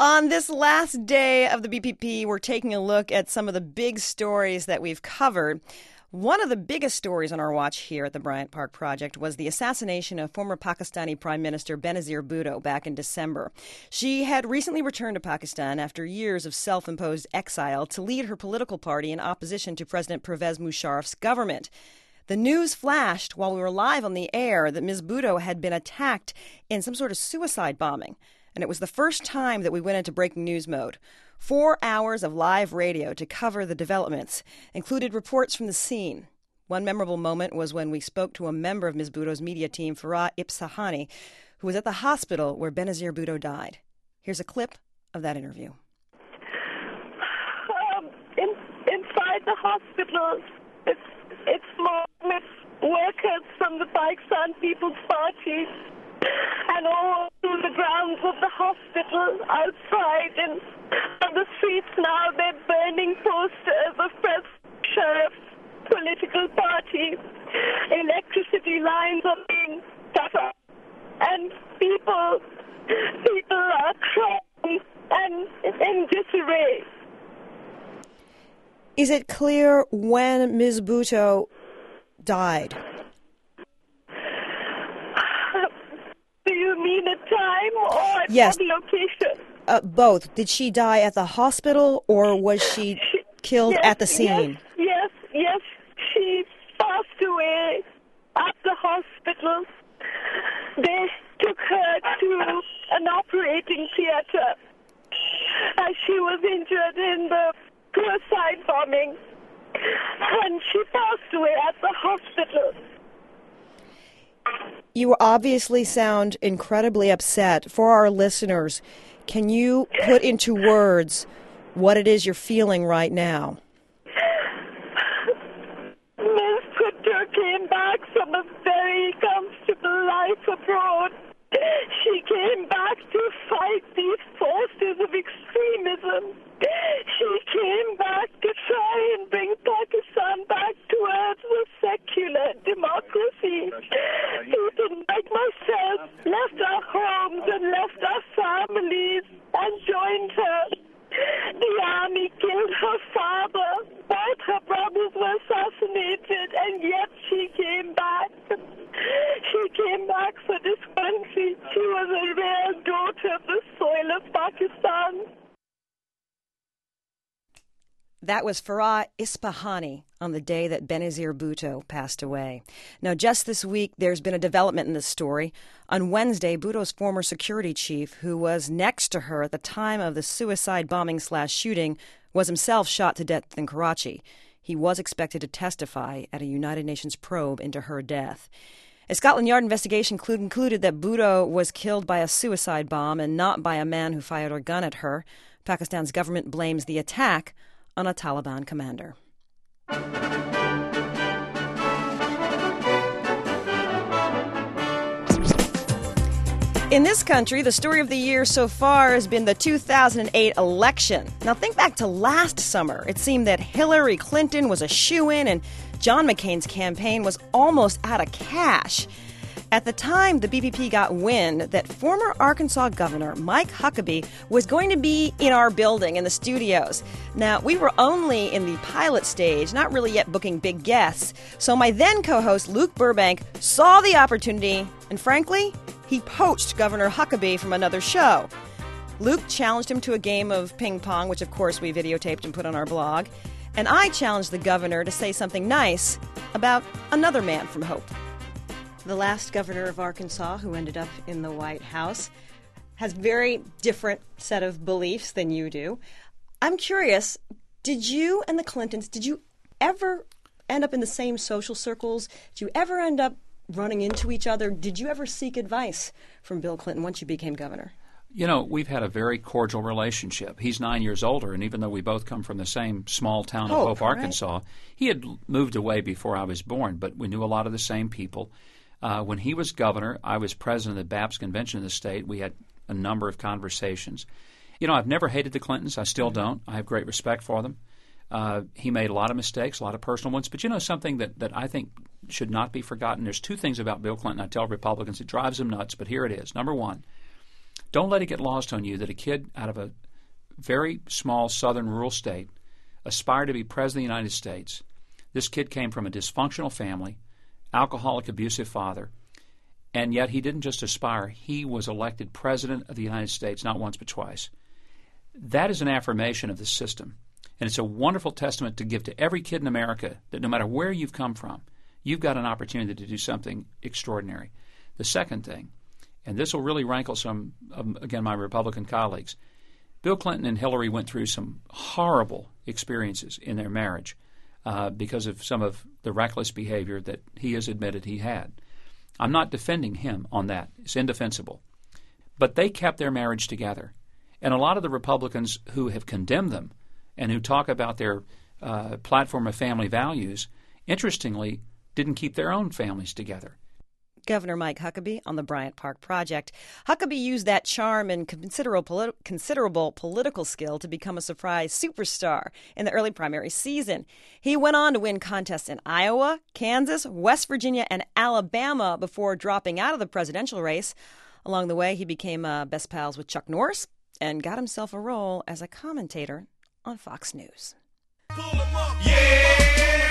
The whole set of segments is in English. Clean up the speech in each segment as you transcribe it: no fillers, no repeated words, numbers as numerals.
On this last day of the BPP, we're taking a look at some of the big stories that we've covered. One of the biggest stories on our watch here at the Bryant Park Project was the assassination of former Pakistani Prime Minister Benazir Bhutto back in December. She had recently returned to Pakistan after years of self-imposed exile to lead her political party in opposition to President Pervez Musharraf's government. The news flashed while we were live on the air that Ms. Bhutto had been attacked in some sort of suicide bombing. And it was the first time that we went into breaking news mode. 4 hours of live radio to cover the developments included reports from the scene. One memorable moment was when we spoke to a member of Ms. Bhutto's media team, Farah Ispahani, who was at the hospital where Benazir Bhutto died. Here's a clip of that interview. Inside the hospital, it's more workers from the Pakistan People's Party. And all through the grounds of the hospital, outside, and on the streets now, they're burning posters of President Musharraf's political party. Electricity lines are being cut off, and people are crying and in disarray. Is it clear when Ms. Bhutto died? Do you mean a time or yes. a location? Both. Did she die at the hospital or was she killed at the scene? Yes. She passed away at the hospital. They took her to an operating theater as she was injured in the suicide bombing. And she passed away at the hospital. You obviously sound incredibly upset. For our listeners, can you put into words what it is you're feeling right now? Ms. Bhutto came back from a very comfortable life abroad. She came back to fight these forces of extremism. She came back to try and bring Pakistan back towards a secular democracy. People like myself left our homes and left our families and joined her. The army killed her father. Both her brothers were assassinated, and yet she came back. She came back for this country. She was a rare daughter of the soil of Pakistan. That was Farah Ispahani on the day that Benazir Bhutto passed away. Now, just this week, there's been a development in this story. On Wednesday, Bhutto's former security chief, who was next to her at the time of the suicide bombing/shooting, was himself shot to death in Karachi. He was expected to testify at a United Nations probe into her death. A Scotland Yard investigation concluded that Bhutto was killed by a suicide bomb and not by a man who fired a gun at her. Pakistan's government blames the attack on a Taliban commander. In this country, the story of the year so far has been the 2008 election. Now think back to last summer. It seemed that Hillary Clinton was a shoo-in and John McCain's campaign was almost out of cash. At the time, the BPP got wind that former Arkansas Governor Mike Huckabee was going to be in our building, in the studios. Now, we were only in the pilot stage, not really yet booking big guests. So my then co-host, Luke Burbank, saw the opportunity, and frankly, he poached Governor Huckabee from another show. Luke challenged him to a game of ping pong, which of course we videotaped and put on our blog. And I challenged the governor to say something nice about another man from Hope. The last governor of Arkansas, who ended up in the White House, has a very different set of beliefs than you do. I'm curious, did you and the Clintons, did you ever end up in the same social circles? Did you ever end up running into each other? Did you ever seek advice from Bill Clinton once you became governor? You know, we've had a very cordial relationship. He's 9 years older, and even though we both come from the same small town of Hope, Arkansas, he had moved away before I was born, but we knew a lot of the same people. When he was governor, I was president of the Baptist Convention of the state. We had a number of conversations. You know, I've never hated the Clintons. I still don't. I have great respect for them. He made a lot of mistakes, a lot of personal ones. But you know something that I think should not be forgotten? There's two things about Bill Clinton I tell Republicans. It drives them nuts, but here it is. Number one, Don't let it get lost on you that a kid out of a very small southern rural state aspired to be president of the United States. This kid came from a dysfunctional family, alcoholic, abusive father, and yet he didn't just aspire. He was elected president of the United States, not once but twice. That is an affirmation of the system, and it's a wonderful testament to give to every kid in America that no matter where you've come from, you've got an opportunity to do something extraordinary. The second thing, and this will really rankle some, again, my Republican colleagues, Bill Clinton and Hillary went through some horrible experiences in their marriage because of some of the reckless behavior that he has admitted he had. I'm not defending him on that. It's indefensible. But they kept their marriage together. And a lot of the Republicans who have condemned them and who talk about their platform of family values, interestingly, didn't keep their own families together. Governor Mike Huckabee on the Bryant Park Project. Huckabee used that charm and considerable political skill to become a surprise superstar in the early primary season. He went on to win contests in Iowa, Kansas, West Virginia, and Alabama before dropping out of the presidential race. Along the way, he became best pals with Chuck Norris and got himself a role as a commentator on Fox News. Pull 'em up. Yeah!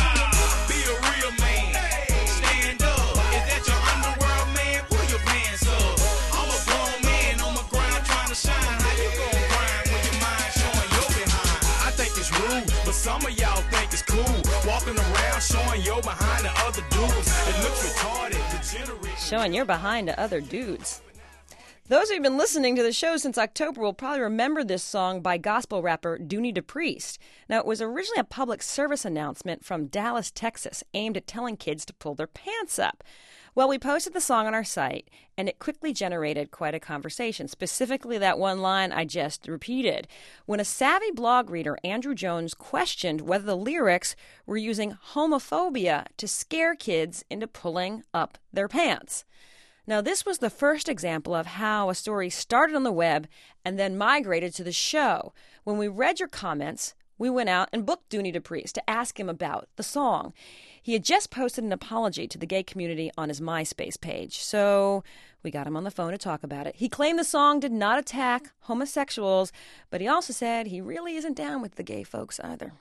Be a real man. Stand up. Is that your underworld, man? Pull your pants up. I'm a grown man on my grind trying to shine. How you gon' grind when your mind showing your behind? I think it's rude, but some of y'all think it's cool. Walking around showing your behind to other dudes. It looks retarded. Degenerate. Showing your behind to other dudes. Those who've been listening to the show since October will probably remember this song by gospel rapper Dooney DePriest. Now, it was originally a public service announcement from Dallas, Texas, aimed at telling kids to pull their pants up. Well, we posted the song on our site, and it quickly generated quite a conversation, specifically that one line I just repeated, when a savvy blog reader, Andrew Jones, questioned whether the lyrics were using homophobia to scare kids into pulling up their pants. Now, this was the first example of how a story started on the web and then migrated to the show. When we read your comments, we went out and booked Dooney DePriest to ask him about the song. He had just posted an apology to the gay community on his MySpace page, so we got him on the phone to talk about it. He claimed the song did not attack homosexuals, but he also said he really isn't down with the gay folks either.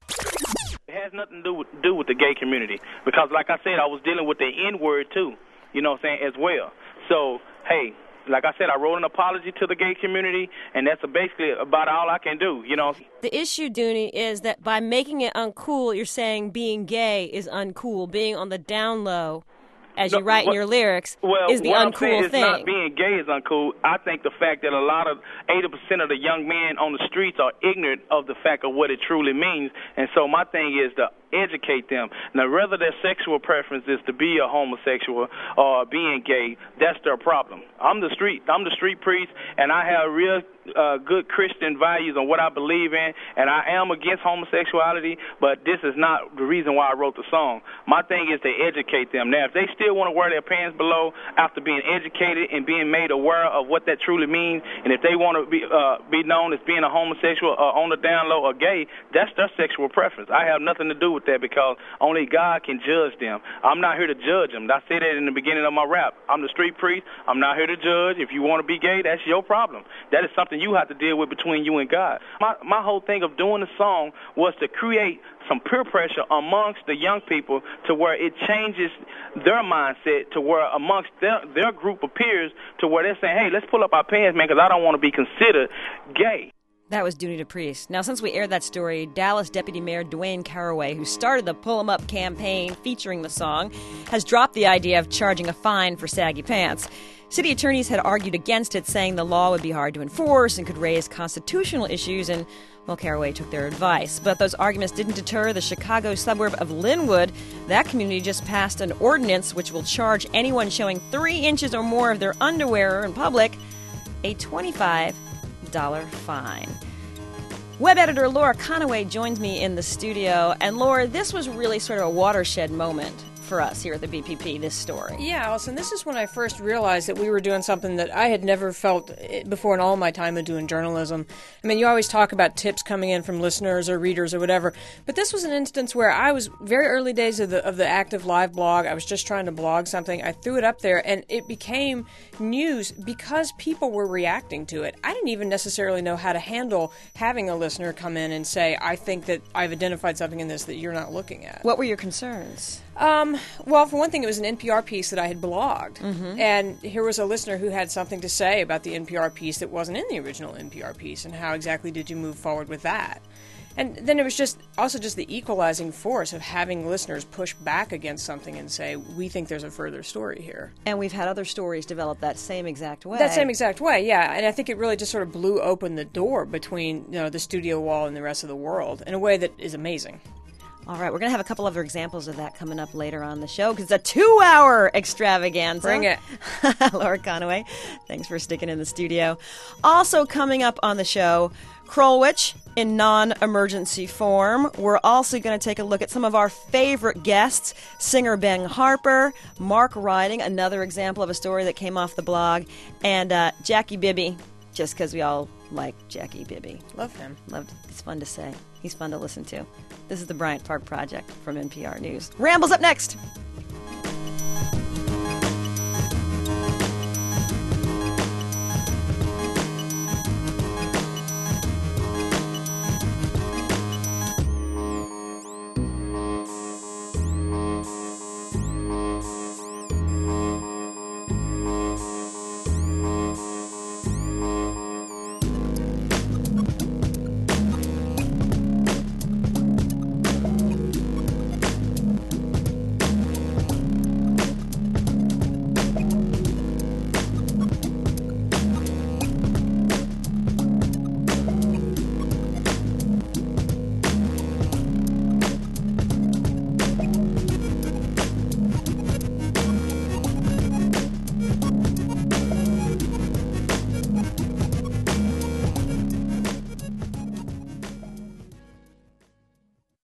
It has nothing to do with the gay community because, like I said, I was dealing with the N-word, too. You know what I'm saying, as well. So, hey, like I said, I wrote an apology to the gay community, and that's basically about all I can do, you know. The issue, Dooney, is that by making it uncool, you're saying being gay is uncool. Being on the down low, as you write in your lyrics, is the uncool thing. Not being gay is uncool. I think the fact that a lot of 80% of the young men on the streets are ignorant of the fact of what it truly means, and so my thing is to educate them. Now, whether their sexual preference is to be a homosexual or being gay, that's their problem. I'm the street priest, and I have real good Christian values on what I believe in, and I am against homosexuality, but this is not the reason why I wrote the song. My thing is to educate them. Now, if they still want to wear their pants below after being educated and being made aware of what that truly means, and if they want to be known as being a homosexual or on the down low or gay, that's their sexual preference. I have nothing to do with that because only God can judge them. I'm not here to judge them. I said that in the beginning of my rap. I'm the street priest. I'm not here to judge. If you want to be gay, that's your problem. That is something you have to deal with between you and God. My whole thing of doing the song was to create some peer pressure amongst the young people to where it changes their mindset to where amongst their group of peers to where they're saying, hey, let's pull up our pants, man, because I don't want to be considered gay. That was Dooney DePriest. Now, since we aired that story, Dallas Deputy Mayor Dwayne Caraway, who started the Pull 'em Up campaign featuring the song, has dropped the idea of charging a fine for saggy pants. City attorneys had argued against it, saying the law would be hard to enforce and could raise constitutional issues, and, well, Caraway took their advice. But those arguments didn't deter the Chicago suburb of Linwood. That community just passed an ordinance which will charge anyone showing 3 inches or more of their underwear in public a $25 fine. Web editor Laura Conaway joins me in the studio. And Laura, this was really sort of a watershed moment for us here at the BPP, this story. Yeah, Allison, this is when I first realized that we were doing something that I had never felt before in all my time of doing journalism. I mean, you always talk about tips coming in from listeners or readers or whatever, but this was an instance where I was very early days of the active live blog. I was just trying to blog something. I threw it up there, and it became news because people were reacting to it. I didn't even necessarily know how to handle having a listener come in and say, I think that I've identified something in this that you're not looking at. What were your concerns? Well, for one thing, it was an NPR piece that I had blogged. Mm-hmm. And here was a listener who had something to say about the NPR piece that wasn't in the original NPR piece, and how exactly did you move forward with that? And then it was just the equalizing force of having listeners push back against something and say, we think there's a further story here. And we've had other stories develop that same exact way. That same exact way, yeah. And I think it really just sort of blew open the door between the studio wall and the rest of the world in a way that is amazing. All right, we're going to have a couple other examples of that coming up later on the show because it's a 2-hour extravaganza. Bring it. Laura Conaway, thanks for sticking in the studio. Also coming up on the show, Krulwich in non-emergency form. We're also going to take a look at some of our favorite guests, singer Ben Harper, Mark Riding, another example of a story that came off the blog, and Jackie Bibby, just because we all like Jackie Bibby. Love him. It's fun to say. He's fun to listen to. This is the Bryant Park Project from NPR News. Ramble's up next.